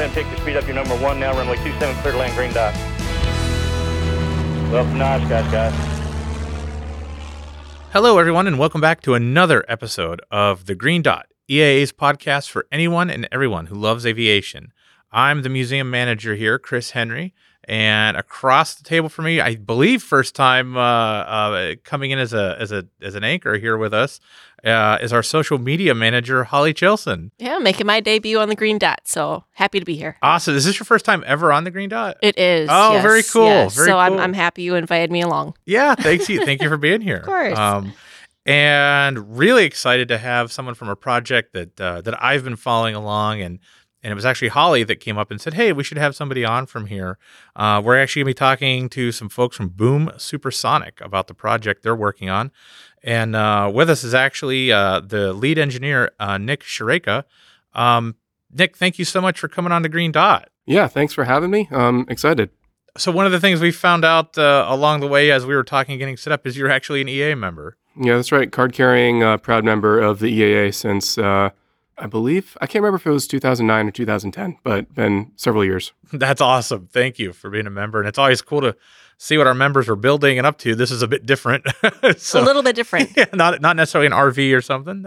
ahead and take the speed up. Your number 1 now, runway 27, clear to land, green dot. Well, nice, guys. Hello, everyone, and welcome back to another episode of The Green Dot, EAA's podcast for anyone and everyone who loves aviation. I'm the museum manager here, Chris Henry, and across the table from me, I believe first time coming in as an anchor here with us, is our social media manager, Holly Chilson. Yeah, making my debut on the Green Dot, so happy to be here. Awesome. Is this your first time ever on the Green Dot? It is. Oh, yes, very cool. Yes. Very so cool. I'm happy you invited me along. Yeah, thank you for being here. Of course. And really excited to have someone from a project that I've been following along, and it was actually Holly that came up and said, hey, we should have somebody on from here. We're actually going to be talking to some folks from Boom Supersonic about the project they're working on. And with us is actually the lead engineer, Nick Shireka. Nick, thank you so much for coming on the Green Dot. Yeah, thanks for having me. I'm excited. So one of the things we found out along the way as we were talking, getting set up, is you're actually an EAA member. Yeah, that's right. Card-carrying proud member of the EAA since, I believe, I can't remember if it was 2009 or 2010, but been several years. That's awesome. Thank you for being a member. And it's always cool to see what our members are building and up to. This is a bit different. A little bit different. Yeah, not necessarily an RV or something.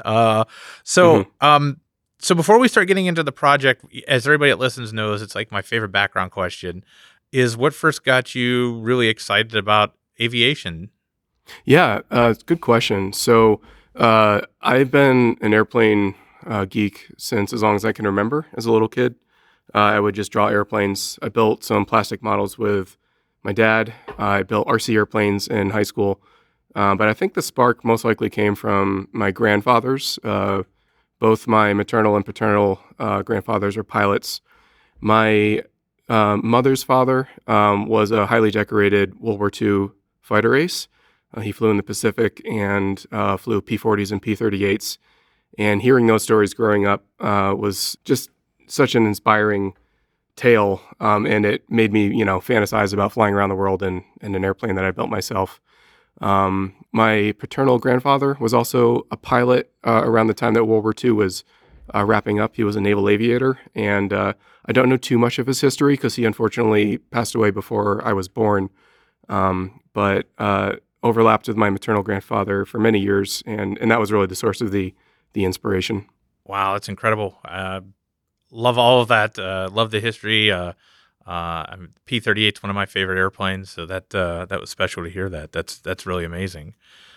So before we start getting into the project, as everybody that listens knows, it's like my favorite background question is, what first got you really excited about aviation? Yeah, it's a good question. So I've been an airplane geek since as long as I can remember. As a little kid, I would just draw airplanes. I built some plastic models with my dad. I built RC airplanes in high school. But I think the spark most likely came from my grandfathers. Both my maternal and paternal grandfathers are pilots. My mother's father was a highly decorated World War II fighter ace. He flew in the Pacific and flew P-40s and P-38s. And hearing those stories growing up was just such an inspiring tale. And it made me, fantasize about flying around the world in an airplane that I built myself. My paternal grandfather was also a pilot around the time that World War II was wrapping up. He was a naval aviator. And I don't know too much of his history because he unfortunately passed away before I was born. But overlapped with my maternal grandfather for many years, and that was really the source of the inspiration. Wow, that's incredible. Love all of that. Love the history. P-38 is one of my favorite airplanes, so that was special to hear that. That's really amazing.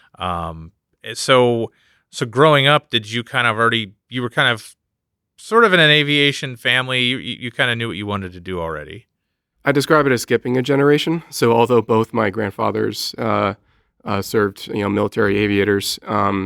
So growing up, did you you were kind of sort of in an aviation family? You kind of knew what you wanted to do already? I describe it as skipping a generation. So although both my grandfathers served, military aviators,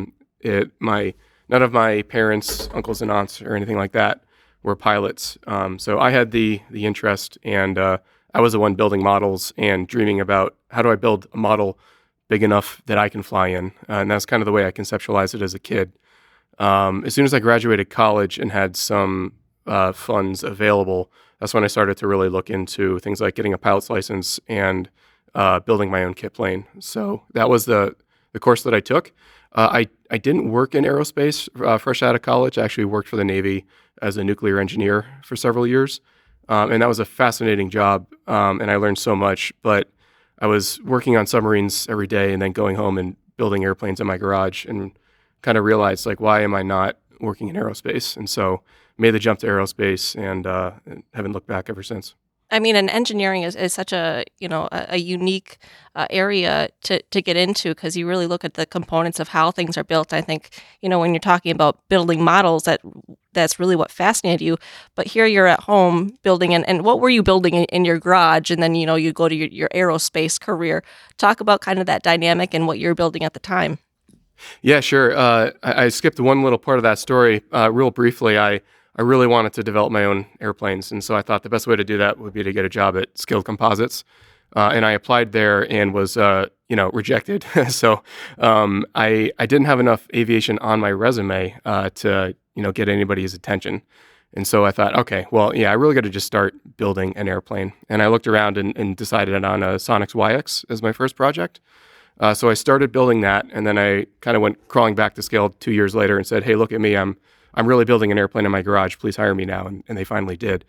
none of my parents, uncles and aunts, or anything like that were pilots. So I had the interest, and I was the one building models and dreaming about how do I build a model big enough that I can fly in. And that's kind of the way I conceptualized it as a kid. As soon as I graduated college and had some funds available, that's when I started to really look into things like getting a pilot's license and building my own kit plane. So that was the course that I took. I didn't work in aerospace fresh out of college. I actually worked for the Navy as a nuclear engineer for several years. And that was a fascinating job, and I learned so much. But I was working on submarines every day and then going home and building airplanes in my garage, and kind of realized, why am I not working in aerospace? And so made the jump to aerospace, and haven't looked back ever since. I mean, and engineering is such a unique area to get into, because you really look at the components of how things are built. I think, when you're talking about building models, that's really what fascinated you. But here you're at home building, and what were you building in your garage? And then, you go to your aerospace career. Talk about kind of that dynamic and what you're building at the time. Yeah, sure. I skipped one little part of that story real briefly. I really wanted to develop my own airplanes, and so I thought the best way to do that would be to get a job at Skilled Composites. And I applied there and was, rejected. So I didn't have enough aviation on my resume to, get anybody's attention. And so I thought, okay, well, yeah, I really got to just start building an airplane. And I looked around and decided on a Sonex YX as my first project. So I started building that, and then I kind of went crawling back to scale 2 years later and said, hey, look at me, I'm I'm really building an airplane in my garage. Please hire me now. And they finally did.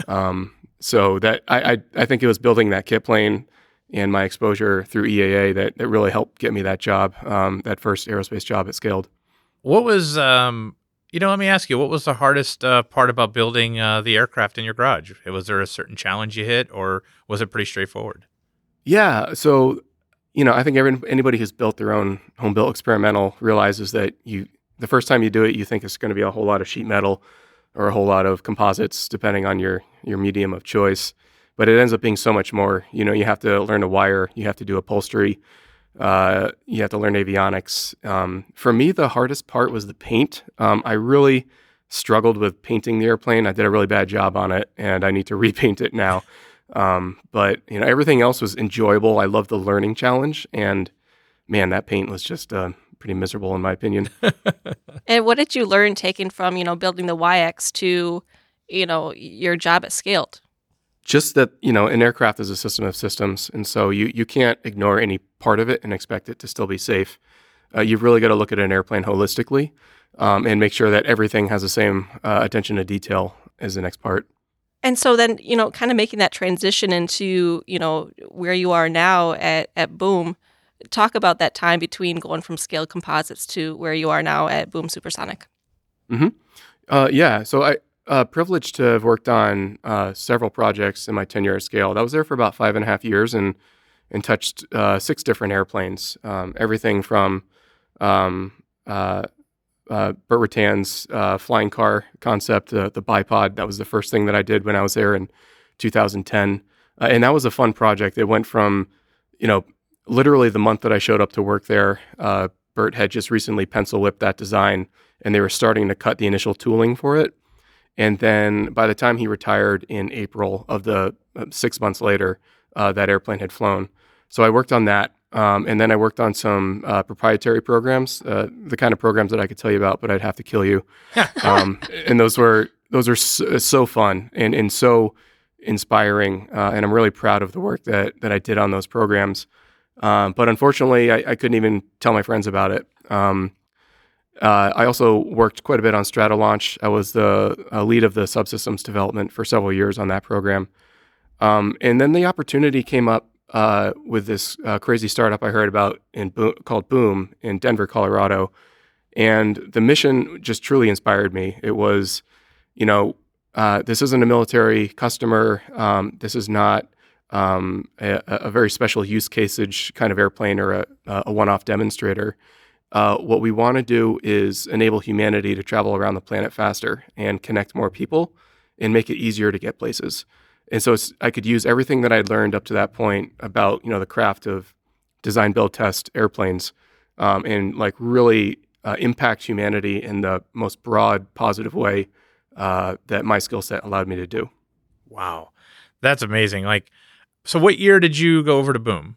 So that I think it was building that kit plane and my exposure through EAA that really helped get me that job, that first aerospace job at Scaled. What was, let me ask you, what was the hardest part about building the aircraft in your garage? Was there a certain challenge you hit, or was it pretty straightforward? Yeah. So, I think anybody who's built their own home-built experimental realizes that the first time you do it, you think it's going to be a whole lot of sheet metal or a whole lot of composites, depending on your medium of choice. But it ends up being so much more. You have to learn to wire, you have to do upholstery, you have to learn avionics. For me, the hardest part was the paint. I really struggled with painting the airplane. I did a really bad job on it, and I need to repaint it now. But everything else was enjoyable. I loved the learning challenge, and man, that paint was just pretty miserable in my opinion. And what did you learn taking from, building the YX to, your job at Scaled? Just that, an aircraft is a system of systems, and so you can't ignore any part of it and expect it to still be safe. You've really got to look at an airplane holistically and make sure that everything has the same attention to detail as the next part. And so then, kind of making that transition into, where you are now at Boom, talk about that time between going from Scaled Composites to where you are now at Boom Supersonic. Yeah, so I privileged to have worked on several projects in my tenure at Scaled. I was there for about 5.5 years and touched 6 different airplanes, everything from Burt Rutan's flying car concept, the bipod. That was the first thing that I did when I was there in 2010. And that was a fun project. It went from, literally the month that I showed up to work there, Burt had just recently pencil whipped that design, and they were starting to cut the initial tooling for it. And then by the time he retired in April of the 6 months later, that airplane had flown. So I worked on that. And then I worked on some proprietary programs, the kind of programs that I could tell you about, but I'd have to kill you. And those are so fun and so inspiring. And I'm really proud of the work that I did on those programs. But unfortunately, I couldn't even tell my friends about it. I also worked quite a bit on Stratolaunch. I was the lead of the subsystems development for several years on that program. And then the opportunity came up with this crazy startup I heard about called Boom in Denver, Colorado. And the mission just truly inspired me. It was, this isn't a military customer. This is not a very special use caseage kind of airplane or a one-off demonstrator. What we want to do is enable humanity to travel around the planet faster and connect more people and make it easier to get places. And so I could use everything that I'd learned up to that point about, the craft of design, build, test airplanes, and really impact humanity in the most broad, positive way that my skill set allowed me to do. Wow. That's amazing. So what year did you go over to Boom?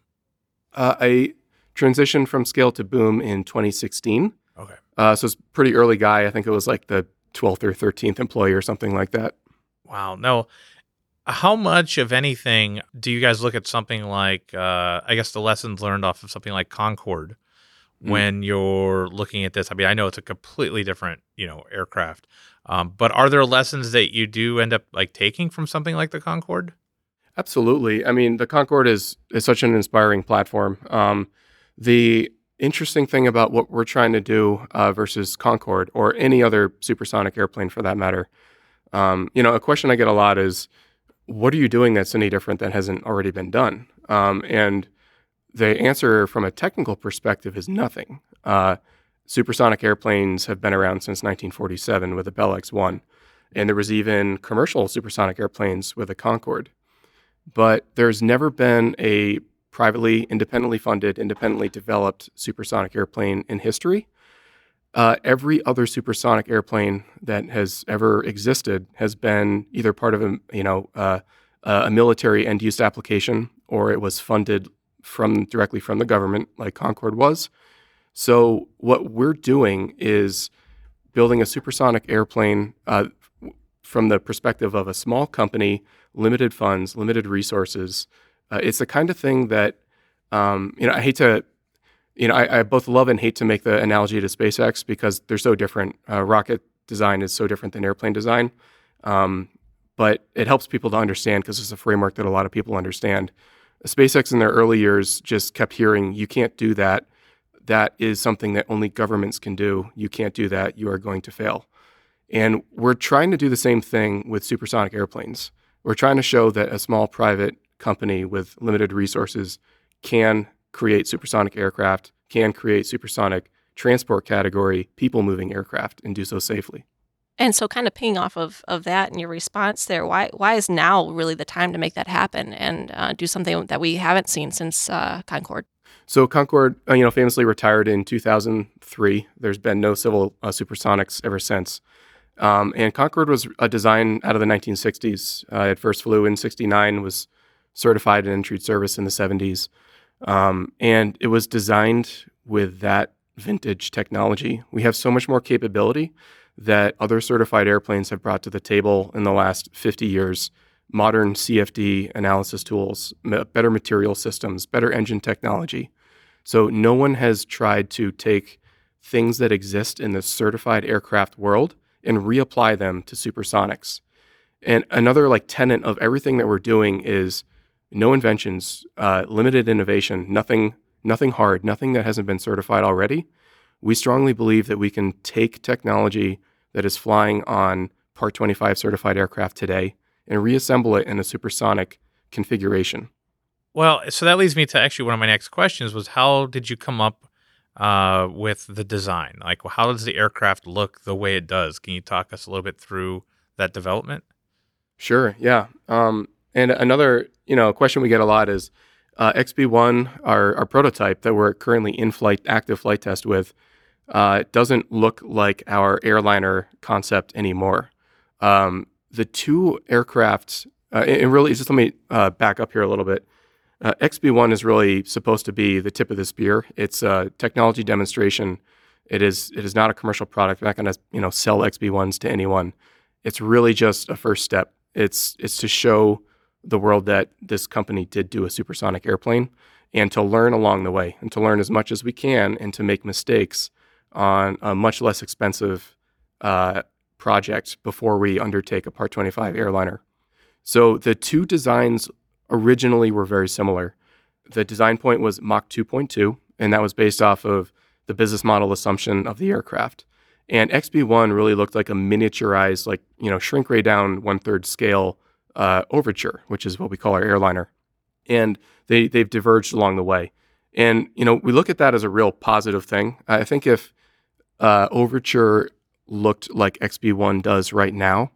I transitioned from Scaled to Boom in 2016. Okay. So it's a pretty early guy. I think it was like the 12th or 13th employee or something like that. Wow. No. How much of anything do you guys look at something like, I guess the lessons learned off of something like Concorde when you're looking at this? I mean, I know it's a completely different, aircraft, but are there lessons that you do end up taking from something like the Concorde? Absolutely. I mean, the Concorde is such an inspiring platform. The interesting thing about what we're trying to do versus Concorde or any other supersonic airplane for that matter, a question I get a lot is, what are you doing that's any different that hasn't already been done? And the answer from a technical perspective is nothing. Supersonic airplanes have been around since 1947 with the Bell X-1, and there was even commercial supersonic airplanes with the Concorde. But there's never been a privately, independently funded, independently developed supersonic airplane in history. Every other supersonic airplane that has ever existed has been either part of a military end-use application, or it was funded directly from the government, like Concorde was. So what we're doing is building a supersonic airplane from the perspective of a small company, limited funds, limited resources. It's the kind of thing that I hate to. I both love and hate to make the analogy to SpaceX because they're so different. Rocket design is so different than airplane design. But it helps people to understand because it's a framework that a lot of people understand. SpaceX in their early years just kept hearing, you can't do that. That is something that only governments can do. You can't do that. You are going to fail. And we're trying to do the same thing with supersonic airplanes. We're trying to show that a small private company with limited resources can create supersonic aircraft, can create supersonic transport category, people-moving aircraft, and do so safely. And so kind of pinging off of that and your response there, why is now really the time to make that happen and do something that we haven't seen since Concorde? So Concorde, famously retired in 2003. There's been no civil supersonics ever since. And Concorde was a design out of the 1960s. It first flew in 69, was certified and entered service in the 70s. And it was designed with that vintage technology. We have so much more capability that other certified airplanes have brought to the table in the last 50 years. Modern CFD analysis tools, better material systems, better engine technology. So no one has tried to take things that exist in the certified aircraft world and reapply them to supersonics. And another tenet of everything that we're doing is no inventions, limited innovation, nothing hard, nothing that hasn't been certified already. We strongly believe that we can take technology that is flying on Part 25 certified aircraft today and reassemble it in a supersonic configuration. Well, so that leads me to actually one of my next questions was how did you come up with the design? Like, how does the aircraft look the way it does? Can you talk us a little bit through that development? Sure, yeah. And another, question we get a lot is XB-1, our prototype that we're currently in flight, active flight test with, doesn't look like our airliner concept anymore. The two aircraft, and really, just let me back up here a little bit. XB-1 is really supposed to be the tip of the spear. It's a technology demonstration. It is not a commercial product. We're not going to sell XB-1s to anyone. It's really just a first step. It's to show the world that this company did do a supersonic airplane and to learn along the way and to learn as much as we can and to make mistakes on a much less expensive project before we undertake a Part 25 airliner. So the two designs originally were very similar. The design point was Mach 2.2, and that was based off of the business model assumption of the aircraft. And XB-1 really looked like a miniaturized, shrink ray down 1/3 scale Overture, which is what we call our airliner. And they've diverged along the way. And, we look at that as a real positive thing. I think if Overture looked like XB-1 does right now,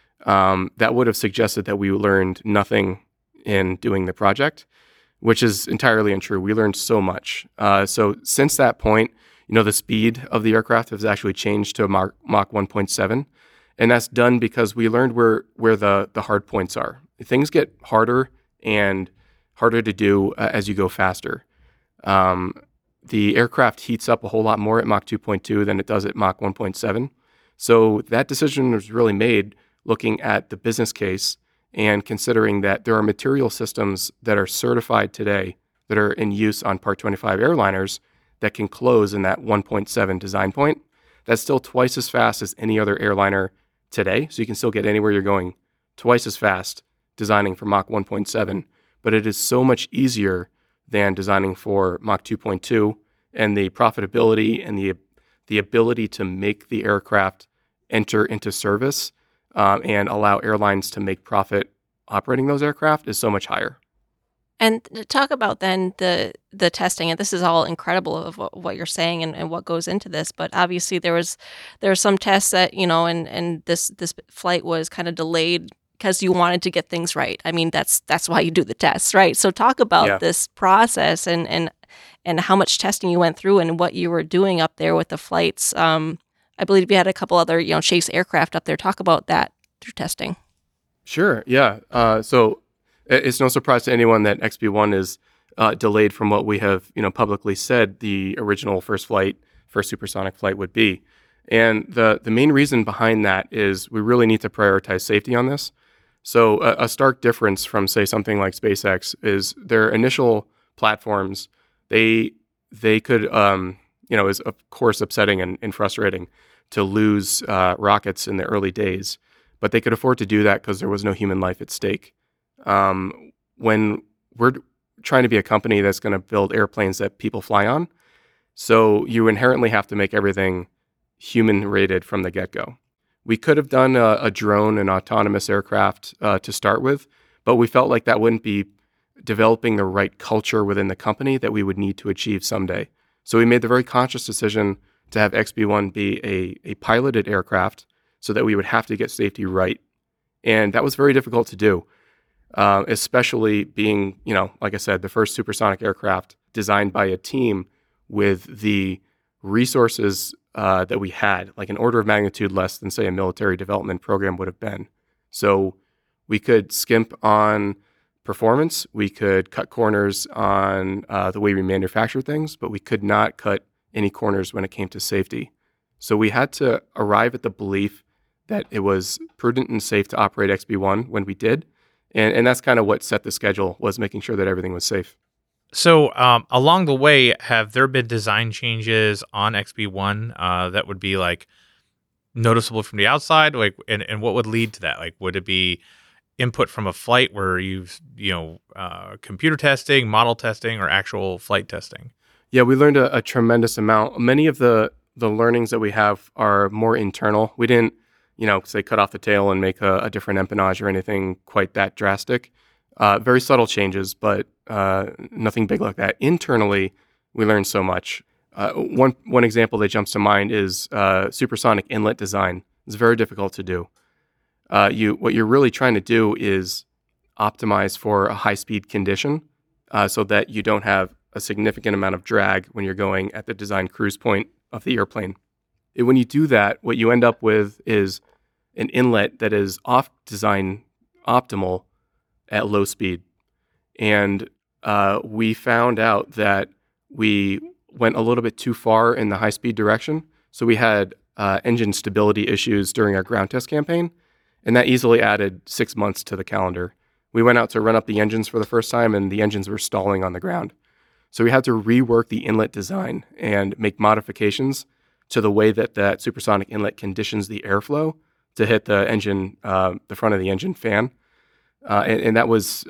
that would have suggested that we learned nothing in doing the project, which is entirely untrue. We learned so much. So since that point, the speed of the aircraft has actually changed to Mach 1.7. And that's done because we learned where the hard points are. Things get harder and harder to do as you go faster. The aircraft heats up a whole lot more at Mach 2.2 than it does at Mach 1.7. So that decision was really made looking at the business case and considering that there are material systems that are certified today that are in use on Part 25 airliners that can close in that 1.7 design point. That's still twice as fast as any other airliner today. So you can still get anywhere you're going twice as fast designing for Mach 1.7, but it is so much easier than designing for Mach 2.2, and the profitability and the ability to make the aircraft enter into service and allow airlines to make profit operating those aircraft is so much higher. And to talk about then the testing, and this is all incredible of what you're saying and what goes into this, but obviously there were some tests that, and this flight was kind of delayed because you wanted to get things right. I mean, that's why you do the tests, right? So talk about this process and how much testing you went through and what you were doing up there with the flights. I believe you had a couple other, Chase aircraft up there. Talk about that through testing. Sure, yeah. So it's no surprise to anyone that XB-1 is delayed from what we have, publicly said the original first supersonic flight would be. And the main reason behind that is we really need to prioritize safety on this. So a stark difference from, say, something like SpaceX is their initial platforms, they could, is of course upsetting and frustrating to lose rockets in the early days, but they could afford to do that because there was no human life at stake. When we're trying to be a company that's going to build airplanes that people fly on, so you inherently have to make everything human rated from the get-go. We could have done a drone, an autonomous aircraft to start with, but we felt like that wouldn't be developing the right culture within the company that we would need to achieve someday. So we made the very conscious decision to have XB-1 be a piloted aircraft so that we would have to get safety right. And that was very difficult to do, especially being, like I said, the first supersonic aircraft designed by a team with the resources that we had, like an order of magnitude less than, say, a military development program would have been. So we could skimp on performance, we could cut corners on the way we manufacture things, but we could not cut any corners when it came to safety. So we had to arrive at the belief that it was prudent and safe to operate XB-1 when we did. And that's kind of what set the schedule, was making sure that everything was safe. So along the way, have there been design changes on XB-1 that would be like noticeable from the outside? Like, and what would lead to that? Like, would it be input from a flight where you've, computer testing, model testing, or actual flight testing? Yeah, we learned a tremendous amount. Many of the learnings that we have are more internal. We didn't, say cut off the tail and make a different empennage or anything quite that drastic. Very subtle changes, but nothing big like that. Internally, we learned so much. One example that jumps to mind is supersonic inlet design. It's very difficult to do. What you're really trying to do is optimize for a high-speed condition so that you don't have a significant amount of drag when you're going at the design cruise point of the airplane. When you do that, what you end up with is an inlet that is off-design optimal at low speed. And we found out that we went a little bit too far in the high-speed direction. So we had engine stability issues during our ground test campaign, and that easily added 6 months to the calendar. We went out to run up the engines for the first time, and the engines were stalling on the ground. So we had to rework the inlet design and make modifications to the way that supersonic inlet conditions the airflow to hit the engine, the front of the engine fan. And that was,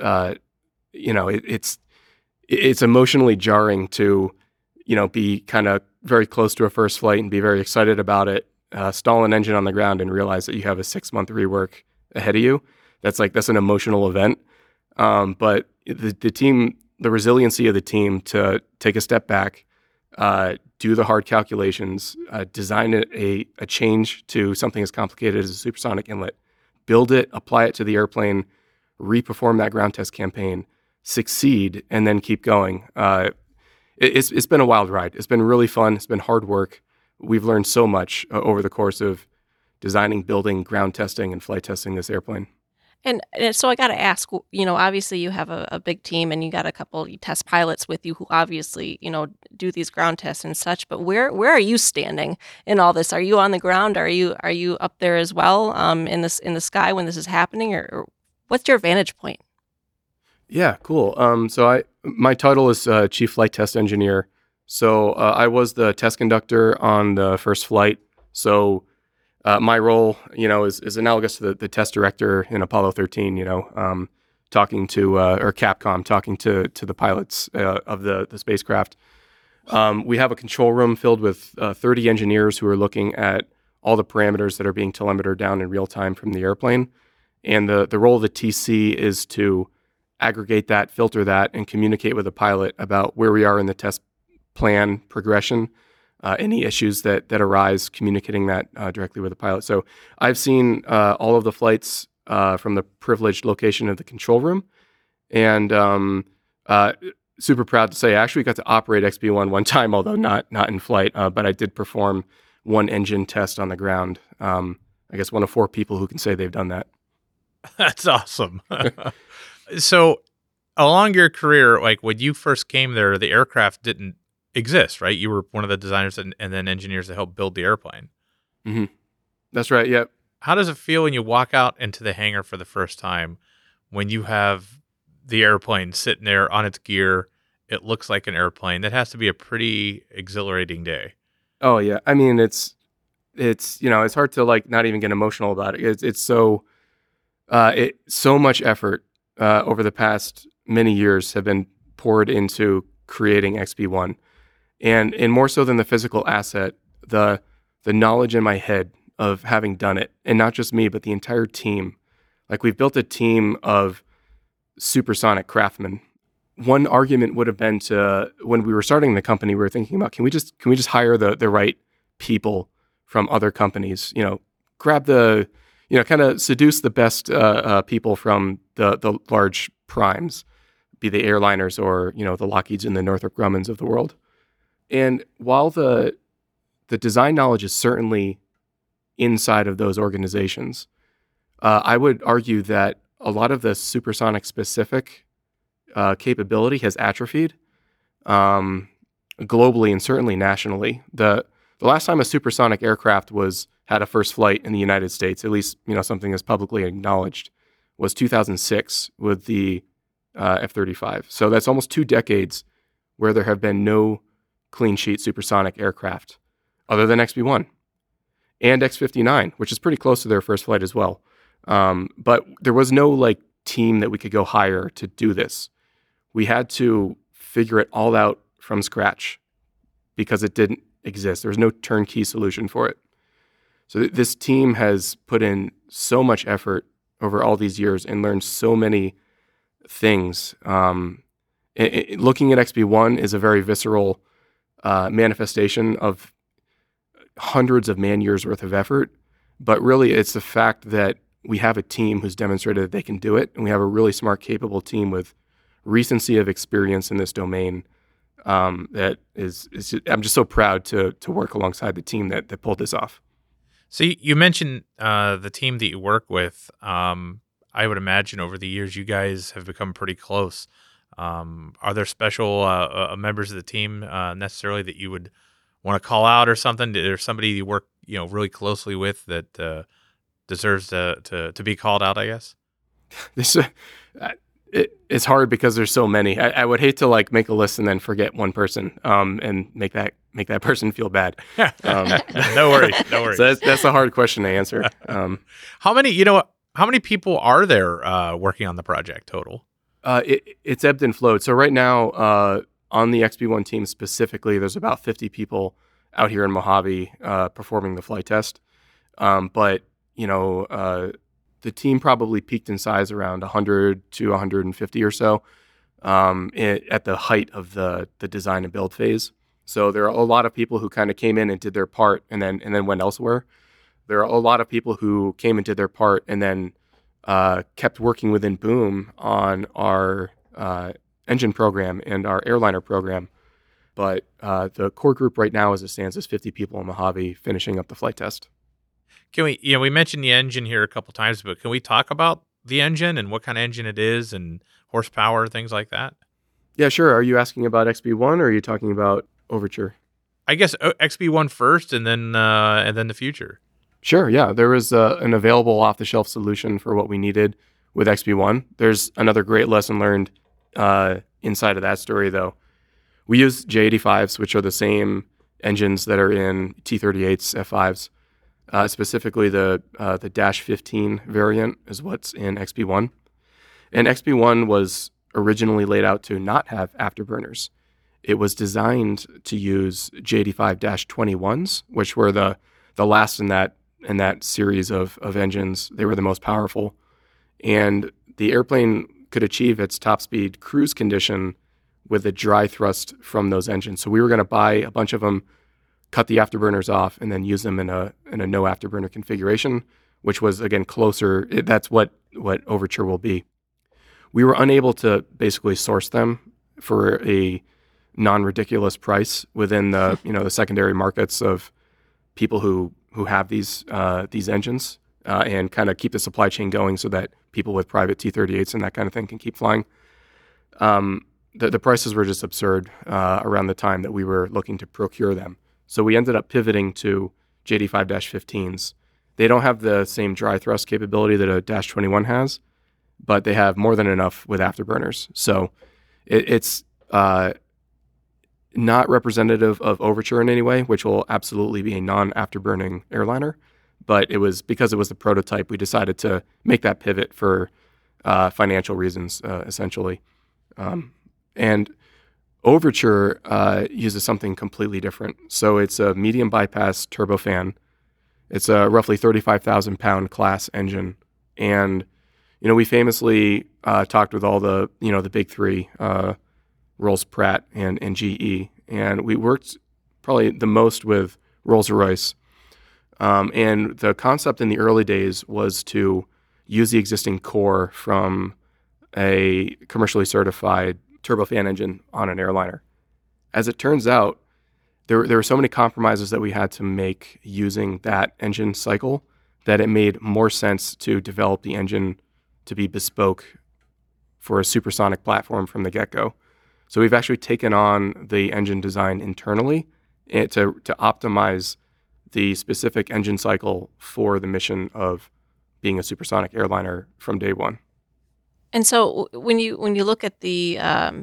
it's emotionally jarring to, be kind of very close to a first flight and be very excited about it, stall an engine on the ground and realize that you have a 6-month rework ahead of you. That's an emotional event. But the team, the resiliency of the team to take a step back, do the hard calculations, design a change to something as complicated as a supersonic inlet, build it, apply it to the airplane, reperform that ground test campaign, succeed, and then keep going. It's been a wild ride. It's been really fun. It's been hard work. We've learned so much over the course of designing, building, ground testing, and flight testing this airplane. And so I got to ask, obviously you have a big team and you got a couple test pilots with you who obviously, do these ground tests and such, but where are you standing in all this? Are you on the ground? Are you up there as well in the sky when this is happening, or what's your vantage point? Yeah, cool. So my title is Chief Flight Test Engineer. So I was the test conductor on the first flight. So my role, is analogous to the test director in Apollo 13, talking to, or Capcom, talking to the pilots of the spacecraft. We have a control room filled with 30 engineers who are looking at all the parameters that are being telemetered down in real time from the airplane. And the role of the TC is to aggregate that, filter that, and communicate with the pilot about where we are in the test plan progression, any issues that arise, communicating that directly with the pilot. So I've seen all of the flights from the privileged location of the control room, and super proud to say I actually got to operate XB-1 one time, although not in flight, but I did perform one engine test on the ground. I guess one of 4 people who can say they've done that. That's awesome. So along your career, like when you first came there, the aircraft didn't exist, right? You were one of the designers and then engineers that helped build the airplane. Mm-hmm. That's right. Yep. How does it feel when you walk out into the hangar for the first time, when you have the airplane sitting there on its gear? It looks like an airplane. That has to be a pretty exhilarating day. Oh yeah. I mean, it's it's it's hard to like not even get emotional about it. It's so so much effort over the past many years have been poured into creating XP1, and more so than the physical asset, the knowledge in my head of having done it, and not just me, but the entire team. Like, we've built a team of supersonic craftsmen. One argument would have been to, when we were starting the company, we were thinking about, can we just hire the right people from other companies? Grab the, kind of seduce the best people from the large primes, be they airliners or the Lockheeds and the Northrop Grummans of the world. And while the design knowledge is certainly inside of those organizations, I would argue that a lot of the supersonic specific capability has atrophied globally and certainly nationally. The last time a supersonic aircraft had a first flight in the United States, at least something that's publicly acknowledged, was 2006 with the F-35. So that's almost 2 decades where there have been no clean sheet supersonic aircraft other than XB-1 and X-59, which is pretty close to their first flight as well. But there was no team that we could go hire to do this. We had to figure it all out from scratch because it didn't exist. There was no turnkey solution for it. So this team has put in so much effort over all these years and learned so many things. Looking at XB-1 is a very visceral manifestation of hundreds of man-years worth of effort, but really it's the fact that we have a team who's demonstrated that they can do it, and we have a really smart, capable team with recency of experience in this domain. That is I'm just so proud to work alongside the team that pulled this off. So you mentioned the team that you work with. I would imagine over the years you guys have become pretty close. Are there special members of the team necessarily that you would want to call out or something? Is there somebody you work really closely with that deserves to be called out, I guess? It's hard because there's so many. I would hate to make a list and then forget one person and make that person feel bad. No worries. So that's a hard question to answer. How many people are there working on the project total? It's ebbed and flowed. So right now, on the XB-1 team specifically, there's about 50 people out here in Mojave performing the flight test. But the team probably peaked in size around 100 to 150 or so at the height of the design and build phase. So there are a lot of people who kind of came in and did their part and then went elsewhere. There are a lot of people who came and did their part and then kept working within Boom on our engine program and our airliner program. But the core group right now, as it stands, is 50 people in Mojave finishing up the flight test. Can we, we mentioned the engine here a couple times, but can we talk about the engine and what kind of engine it is and horsepower, things like that? Yeah, sure. Are you asking about XB-1 or are you talking about Overture? I guess XB-1 first and then the future. Sure, yeah. There was an available off-the-shelf solution for what we needed with XB-1. There's another great lesson learned inside of that story, though. We use J85s, which are the same engines that are in T-38s, F5s. Specifically, the Dash 15 variant is what's in XB-1. And XB-1 was originally laid out to not have afterburners. It was designed to use J85-21s, which were the last in that series of engines. They were the most powerful. And the airplane could achieve its top speed cruise condition with a dry thrust from those engines. So we were going to buy a bunch of them, cut the afterburners off, and then use them in a no afterburner configuration, which was, again, closer. That's what Overture will be. We were unable to basically source them for a non-ridiculous price within the the secondary markets of people who have these engines and kind of keep the supply chain going so that people with private T-38s and that kind of thing can keep flying. The prices were just absurd around the time that we were looking to procure them. So we ended up pivoting to J85-15s. They don't have the same dry thrust capability that a Dash 21 has, but they have more than enough with afterburners. So it's not representative of Overture in any way, which will absolutely be a non-afterburning airliner. But it was because it was the prototype, we decided to make that pivot for financial reasons, essentially. And Overture uses something completely different. So it's a medium bypass turbofan. It's a roughly 35,000 pound class engine. And, we famously talked with all the big three, Rolls-Pratt and GE. And we worked probably the most with Rolls-Royce. And the concept in the early days was to use the existing core from a commercially certified turbofan engine on an airliner. As it turns out, there were so many compromises that we had to make using that engine cycle that it made more sense to develop the engine to be bespoke for a supersonic platform from the get-go. So we've actually taken on the engine design internally to optimize the specific engine cycle for the mission of being a supersonic airliner from day one. And so when you look at the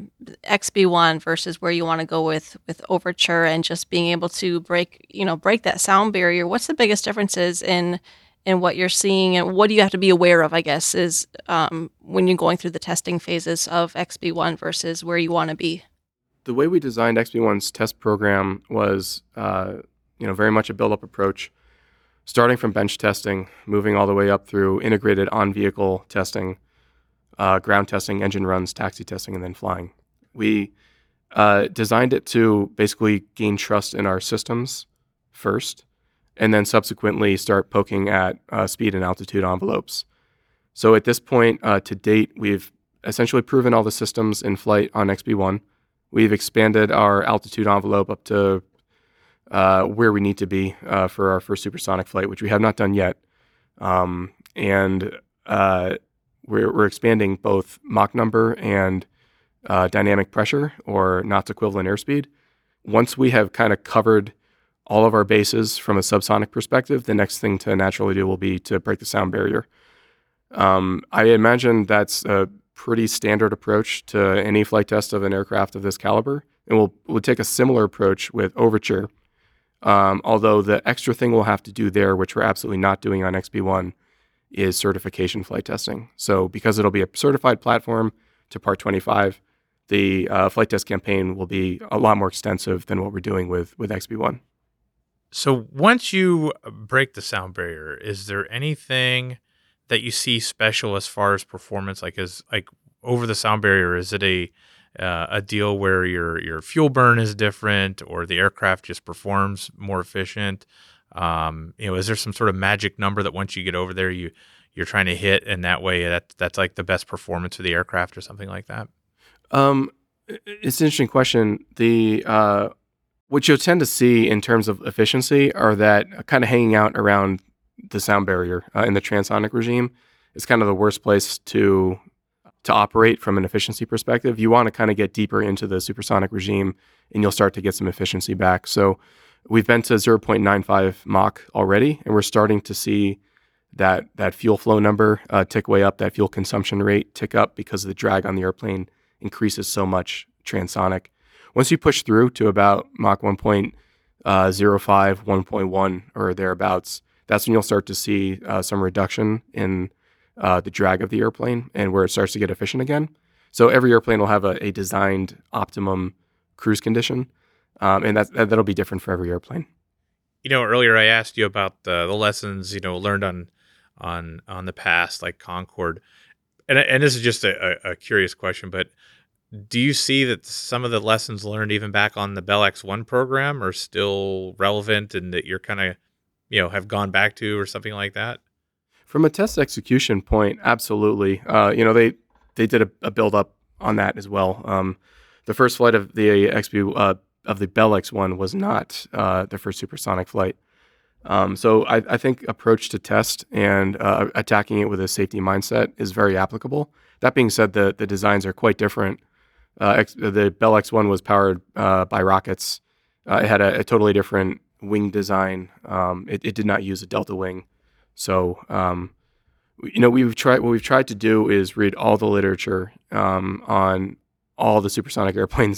XB1 versus where you want to go with Overture and just being able to break that sound barrier, what's the biggest differences in what you're seeing, and what do you have to be aware of, I guess, is when you're going through the testing phases of XB1 versus where you want to be? The way we designed XB1's test program was very much a build-up approach, starting from bench testing, moving all the way up through integrated on-vehicle testing, ground testing, engine runs, taxi testing, and then flying. We designed it to basically gain trust in our systems first, and then subsequently start poking at speed and altitude envelopes. So at this point, to date, we've essentially proven all the systems in flight on XB1. We've expanded our altitude envelope up to where we need to be for our first supersonic flight, which we have not done yet. We're expanding both Mach number and dynamic pressure, or knots equivalent airspeed. Once we have kind of covered all of our bases from a subsonic perspective, the next thing to naturally do will be to break the sound barrier. I imagine that's a pretty standard approach to any flight test of an aircraft of this caliber, and we'll take a similar approach with Overture. Although the extra thing we'll have to do there, which we're absolutely not doing on XB1, is certification flight testing. So because it'll be a certified platform to Part 25, the flight test campaign will be a lot more extensive than what we're doing with XB1. So once you break the sound barrier, is there anything that you see special as far as performance, like over the sound barrier? Is it a deal where your fuel burn is different, or the aircraft just performs more efficient? Is there some sort of magic number that once you get over there, you're trying to hit, and that way that's like the best performance of the aircraft or something like that? It's an interesting question. What you'll tend to see in terms of efficiency are that kind of hanging out around the sound barrier in the transonic regime is kind of the worst place to operate from an efficiency perspective. You want to kind of get deeper into the supersonic regime, and you'll start to get some efficiency back. So we've been to 0.95 Mach already, and we're starting to see that fuel flow number tick way up, that fuel consumption rate tick up because the drag on the airplane increases so much transonic. Once you push through to about Mach 1.05, 1.1 or thereabouts, that's when you'll start to see some reduction in the drag of the airplane and where it starts to get efficient again. So every airplane will have a designed optimum cruise condition, and that'll be different for every airplane. Earlier I asked you about the lessons learned on the past, like Concorde, and this is just a curious question, but do you see that some of the lessons learned even back on the Bell X-1 program are still relevant, and that you're kind of have gone back to or something like that? From a test execution point, absolutely. They did a build up on that as well. The first flight of the of the Bell X-1 was not the first supersonic flight. So I think approach to test and attacking it with a safety mindset is very applicable. That being said, the designs are quite different. The Bell X-1 was powered by rockets. It had a totally different wing design. It did not use a delta wing. So, what we've tried to do is read all the literature on all the supersonic airplanes that have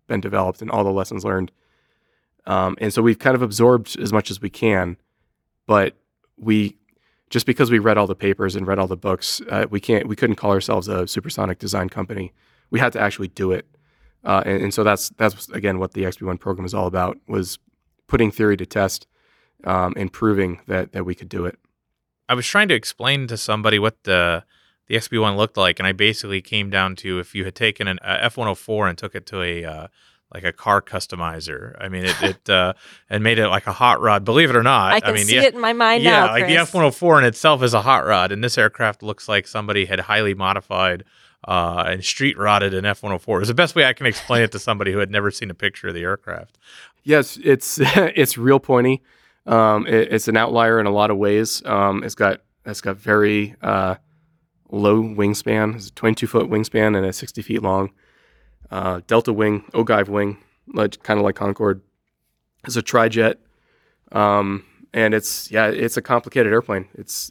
been developed and all the lessons learned. And so we've kind of absorbed as much as we can, but just because we read all the papers and read all the books, we couldn't call ourselves a supersonic design company. We had to actually do it. And so that's again what the XB1 program is all about, was putting theory to test and proving that we could do it. I was trying to explain to somebody what the XB1 looked like, and I basically came down to if you had taken an F-104 and took it to a like a car customizer. I mean, it and made it like a hot rod. Believe it or not, I can mean, see it in my mind now, yeah, like the Chris. F-104 in itself is a hot rod, and this aircraft looks like somebody had highly modified and street rodded an F-104. It's the best way I can explain it to somebody who had never seen a picture of the aircraft. Yes, it's it's real pointy. It's an outlier in a lot of ways. It's got very low wingspan. It's a 22-foot wingspan and a 60 feet long. Delta wing, ogive wing, kind of like Concorde. It's a tri-jet, and it's a complicated airplane.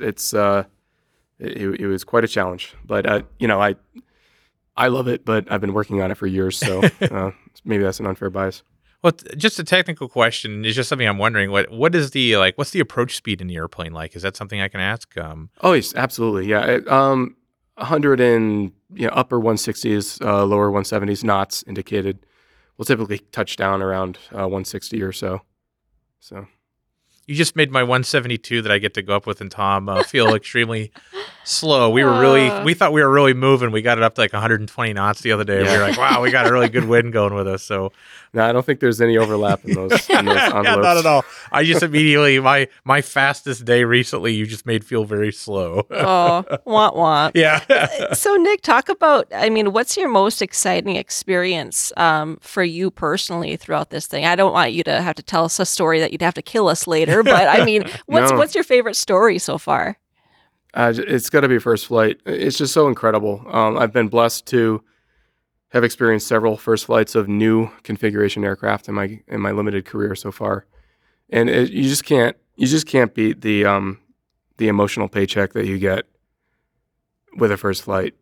It was quite a challenge, but I love it. But I've been working on it for years, so maybe that's an unfair bias. Well, just a technical question. It's just something I'm wondering. What is what's the approach speed in the airplane like? Is that something I can ask? Oh, yes, absolutely. Yeah. 100 and upper 160s, lower 170s knots indicated. We'll typically touch down around 160 or so. So You just made my 172 that I get to go up with and Tom feel extremely slow. We thought we were really moving. We got it up to like 120 knots the other day. Yeah. We were like, wow, we got a really good wind going with us. So no, I don't think there's any overlap in those envelopes. yeah, not at all. I just immediately, my fastest day recently, you just made feel very slow. Oh, want want. Yeah. So Nick, talk about, I mean, what's your most exciting experience for you personally throughout this thing? I don't want you to have to tell us a story that you'd have to kill us later, but I mean, No. what's your favorite story so far? It's got to be first flight. It's just so incredible. I've been blessed to have experienced several first flights of new configuration aircraft in my limited career so far, and you just can't beat the emotional paycheck that you get with a first flight.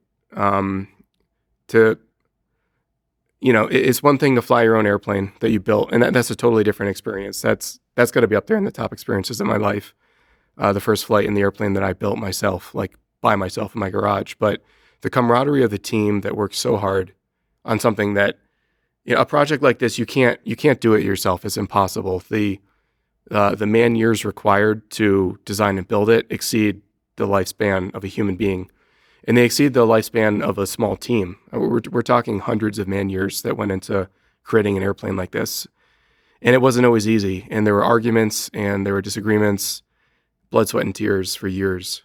It's one thing to fly your own airplane that you built, and that's a totally different experience. That's got to be up there in the top experiences of my life. The first flight in the airplane that I built myself, like by myself in my garage. But the camaraderie of the team that worked so hard on something that, a project like this, you can't do it yourself. It's impossible. The man years required to design and build it exceed the lifespan of a human being, and they exceed the lifespan of a small team. We're talking hundreds of man years that went into creating an airplane like this, and it wasn't always easy. And there were arguments and there were disagreements. Blood, sweat, and tears for years.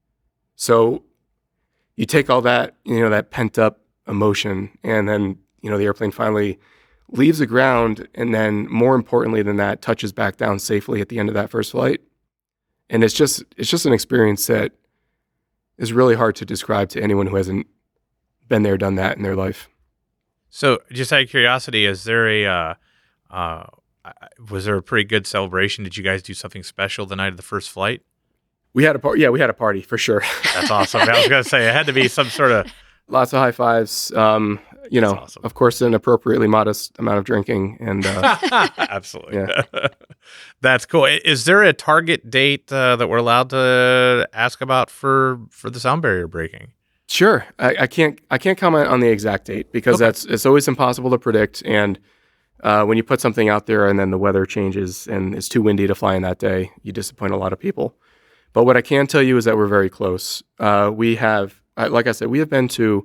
So you take all that, that pent up emotion, and then, the airplane finally leaves the ground, and then more importantly than that, touches back down safely at the end of that first flight. And it's just an experience that is really hard to describe to anyone who hasn't been there, done that in their life. So just out of curiosity, is there was there a pretty good celebration? Did you guys do something special the night of the first flight? We had a party. Yeah, we had a party for sure. That's awesome. I was going to say it had to be some sort of lots of high fives. Awesome. Of course, an appropriately modest amount of drinking, and absolutely. Yeah. That's cool. Is there a target date that we're allowed to ask about for the sound barrier breaking? Sure. I can't comment on the exact date because it's always impossible to predict, and when you put something out there and then the weather changes and it's too windy to fly in that day, you disappoint a lot of people. But what I can tell you is that we're very close. We have, like I said, we have been to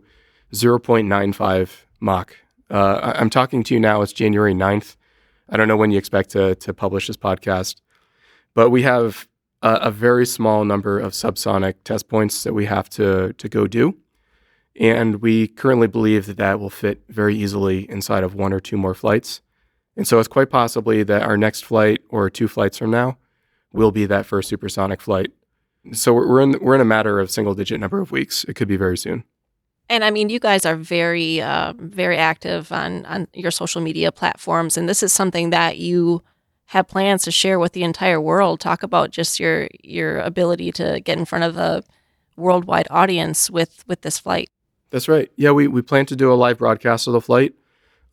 0.95 Mach. I'm talking to you now. It's January 9th. I don't know when you expect to publish this podcast, but we have a very small number of subsonic test points that we have to go do. And we currently believe that will fit very easily inside of one or two more flights. And so it's quite possibly that our next flight or two flights from now will be that first supersonic flight. So we're in a matter of single-digit number of weeks. It could be very soon. And I mean, you guys are very, very active on your social media platforms, and this is something that you have plans to share with the entire world. Talk about just your ability to get in front of a worldwide audience with this flight. That's right. Yeah, we plan to do a live broadcast of the flight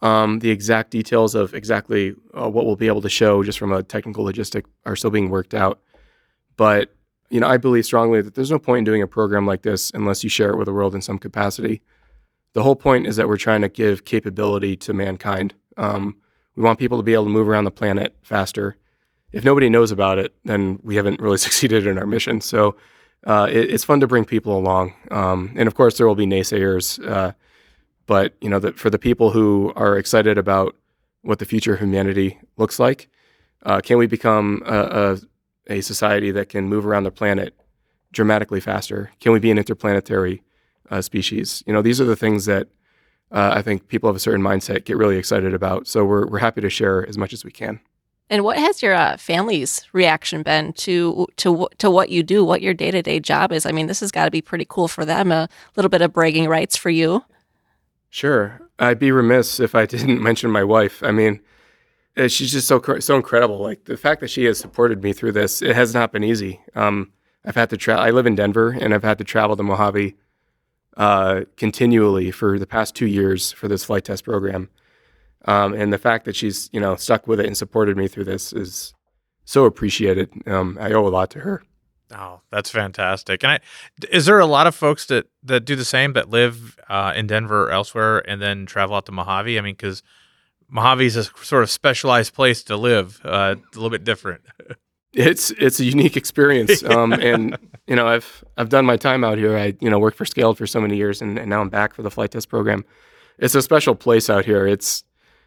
The exact details of exactly what we'll be able to show just from a technical logistic are still being worked out. But, I believe strongly that there's no point in doing a program like this unless you share it with the world in some capacity. The whole point is that we're trying to give capability to mankind. We want people to be able to move around the planet faster. If nobody knows about it, then we haven't really succeeded in our mission. So it's fun to bring people along. And of course, there will be naysayers. But for the people who are excited about what the future of humanity looks like, can we become a society that can move around the planet dramatically faster? Can we be an interplanetary species? These are the things that I think people of a certain mindset get really excited about. So we're happy to share as much as we can. And what has your family's reaction been to what you do, what your day-to-day job is? I mean, this has got to be pretty cool for them, a little bit of bragging rights for you. Sure. I'd be remiss if I didn't mention my wife. I mean, she's just so incredible. Like the fact that she has supported me through this, it has not been easy. I've had to I live in Denver, and I've had to travel to Mojave continually for the past 2 years for this flight test program. And the fact that she's, stuck with it and supported me through this is so appreciated. I owe a lot to her. Oh, that's fantastic. And is there a lot of folks that do the same, that live in Denver or elsewhere and then travel out to Mojave? I mean, because Mojave is a sort of specialized place to live, a little bit different. It's a unique experience. And, I've done my time out here. I, worked for Scaled for so many years, and now I'm back for the flight test program. It's a special place out here. It's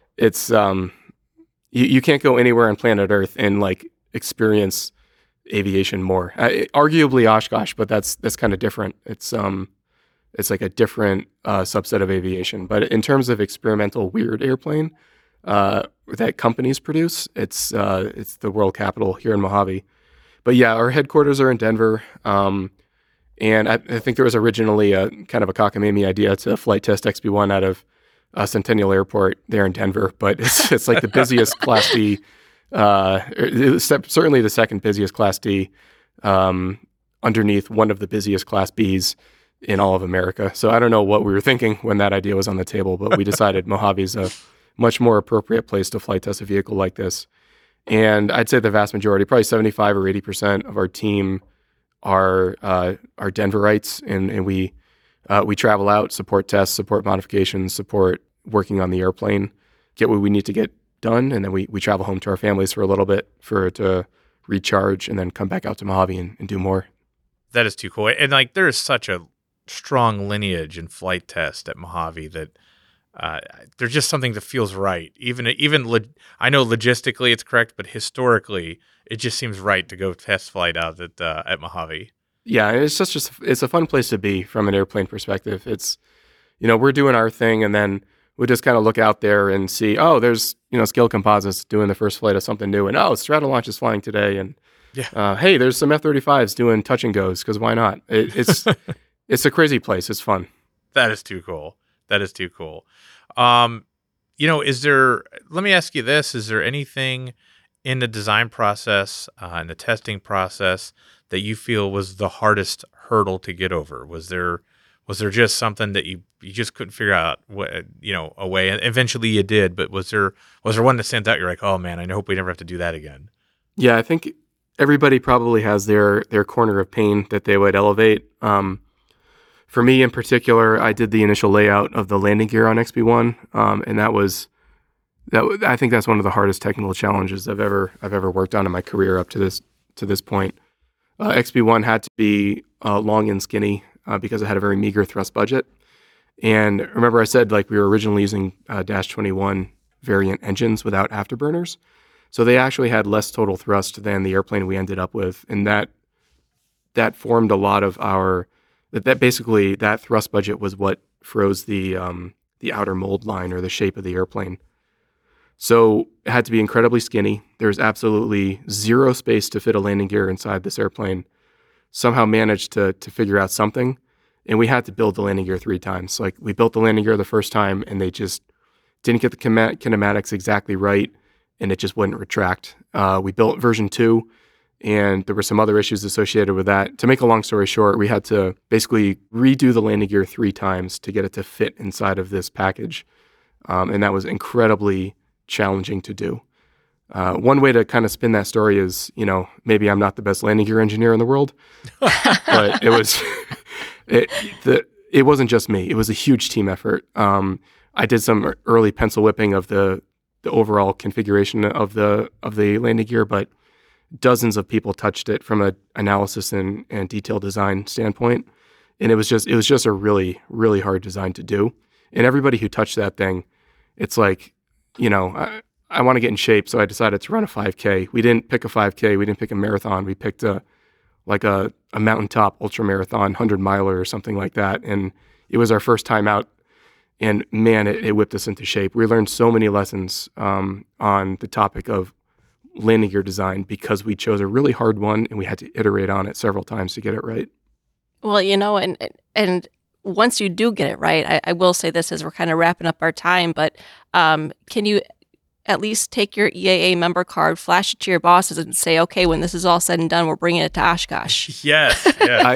you can't go anywhere on planet Earth and experience aviation more. Arguably Oshkosh, but that's kind of different. It's like a different subset of aviation. But in terms of experimental weird airplane that companies produce, it's the world capital here in Mojave. But yeah, our headquarters are in Denver. And I think there was originally a kind of a cockamamie idea to flight test XB-1 out of Centennial Airport there in Denver, but it's like the busiest Class D, certainly the second busiest Class D, underneath one of the busiest Class Bs in all of America. So I don't know what we were thinking when that idea was on the table, but we decided Mojave is a much more appropriate place to flight test a vehicle like this. And I'd say the vast majority, probably 75 or 80% of our team are Denverites, and we travel out, support tests, support modifications, support working on the airplane, get what we need to get done, and then we travel home to our families for a little bit to recharge, and then come back out to Mojave and do more. That is too cool. And there is such a strong lineage in flight test at Mojave that there's just something that feels right. Even I know logistically it's correct, but historically it just seems right to go test flight out at Mojave. Yeah, and it's a fun place to be from an airplane perspective. It's, we're doing our thing, and then we just kind of look out there and see, oh, there's, Scaled Composites doing the first flight of something new, and Stratolaunch is flying today, and hey, there's some F-35s doing touch and goes, because why not? It's it's a crazy place. It's fun. That is too cool. Let me ask you this, is there anything in the design process and the testing process that you feel was the hardest hurdle to get over? Was there just something that you just couldn't figure out a way? And eventually you did, but was there one that stands out? You're like, oh man, I hope we never have to do that again. Yeah, I think everybody probably has their corner of pain that they would elevate. For me in particular, I did the initial layout of the landing gear on XB-1, and I think that's one of the hardest technical challenges I've ever worked on in my career up to this point. XB-1 had to be long and skinny because it had a very meager thrust budget. And remember, I said we were originally using Dash 21 variant engines without afterburners, so they actually had less total thrust than the airplane we ended up with, and that formed a lot of our. That basically that thrust budget was what froze the outer mold line or the shape of the airplane. So it had to be incredibly skinny. There's absolutely zero space to fit a landing gear inside this airplane. Somehow managed to figure out something, and we had to build the landing gear 3 times. We built the landing gear the first time, and they just didn't get the kinematics exactly right, and it just wouldn't retract. We built version 2. And there were some other issues associated with that. To make a long story short, we had to basically redo the landing gear 3 times to get it to fit inside of this package. and that was incredibly challenging to do. One way to kind of spin that story is, maybe I'm not the best landing gear engineer in the world, but it was it wasn't just me. It was a huge team effort. I did some early pencil whipping of the overall configuration of the landing gear, but dozens of people touched it from an analysis and detailed design standpoint, and it was just a really, really hard design to do. And everybody who touched that thing, it's like, I want to get in shape, so I decided to run a 5K. We didn't pick a 5K. We didn't pick a marathon. We picked a mountaintop ultra marathon, 100-miler or something like that. And it was our first time out. And man, it whipped us into shape. We learned so many lessons on the topic of landing gear design because we chose a really hard one and we had to iterate on it several times to get it right. Well, and once you do get it right, I will say this as we're kind of wrapping up our time, but can you at least take your EAA member card, flash it to your bosses, and say, okay, when this is all said and done, we're bringing it to Oshkosh? Yes.